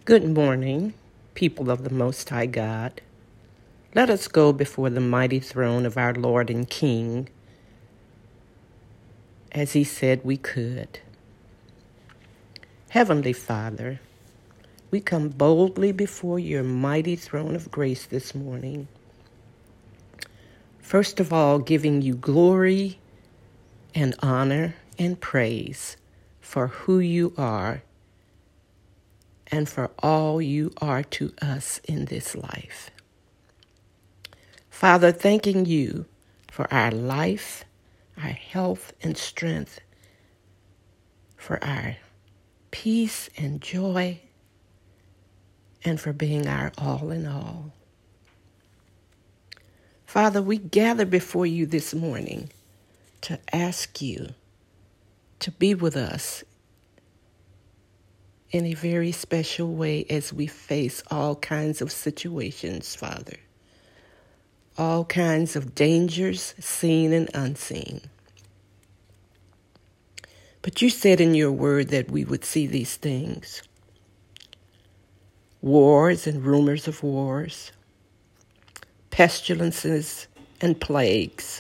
Good morning, people of the Most High God. Let us go before the mighty throne of our Lord and King, as he said we could. Heavenly Father, we come boldly before your mighty throne of grace this morning. First of all, giving you glory and honor and praise for who you are and for all you are to us in this life. Father, thanking you for our life, our health and strength, for our peace and joy, and for being our all in all. Father, we gather before you this morning to ask you to be with us in a very special way as we face all kinds of situations, Father. All kinds of dangers, seen and unseen. But you said in your word that we would see these things. Wars and rumors of wars, pestilences and plagues,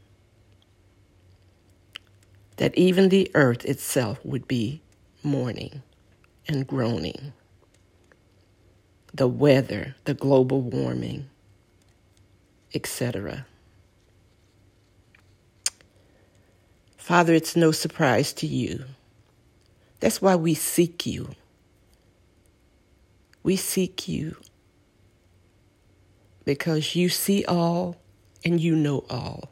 that even the earth itself would be mourning and groaning. The weather, the global warming, etc. Father, it's no surprise to you. That's why we seek you. We seek you because you see all and you know all.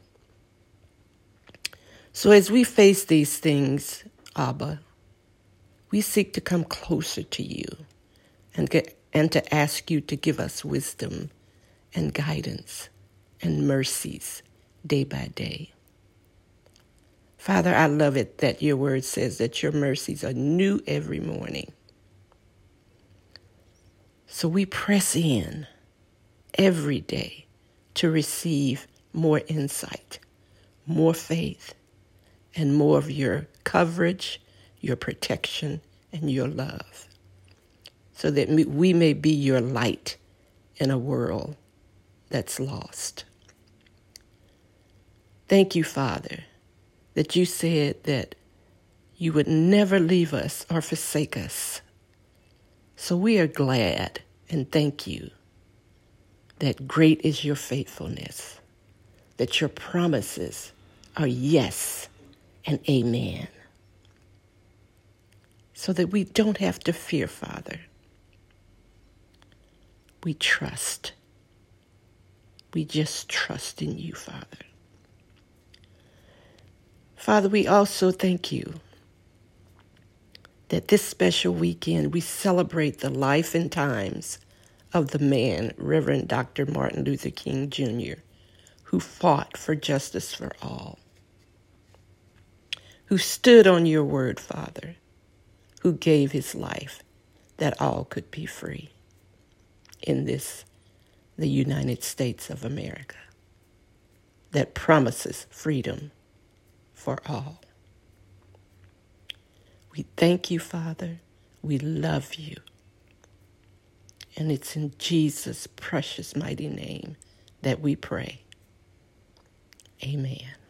So as we face these things, Abba, we seek to come closer to you and to ask you to give us wisdom and guidance and mercies day by day. Father, I love it that your word says that your mercies are new every morning. So we press in every day to receive more insight, more faith, and more of your coverage, your protection, and your love, so that we may be your light in a world that's lost. Thank you, Father, that you said that you would never leave us or forsake us. So we are glad and thank you that great is your faithfulness, that your promises are yes and amen. So that we don't have to fear, Father. We trust. We just trust in you, Father. Father, we also thank you that this special weekend we celebrate the life and times of the man, Reverend Dr. Martin Luther King Jr., who fought for justice for all, who stood on your word, Father, who gave his life that all could be free in the United States of America, that promises freedom for all. We thank you, Father. We love you. And it's in Jesus' precious mighty name that we pray. Amen.